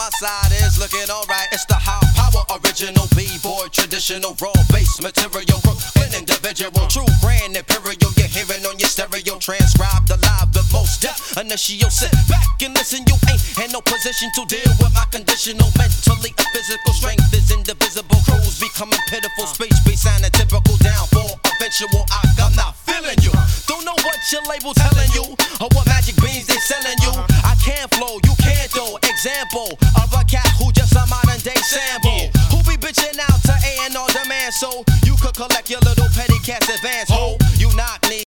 my side is looking alright. It's the high power, original B-boy, traditional raw bass material, Brooklyn individual, true grand imperial. You're hearing on your stereo, transcribed alive, the most death initio. Sit back and listen, you ain't in no position to deal with my conditional, mentally and physical strength is indivisible. Crews becoming pitiful, speech be sounding typical, down for eventual. I'm not feeling you. Don't know what your label telling you, or what magic beans they selling you. I can't flow, you can't though. Example of a cat who just a modern day sample, who be bitching out to A&R demand, so you could collect your little petty cash advance. Ho, you knock me.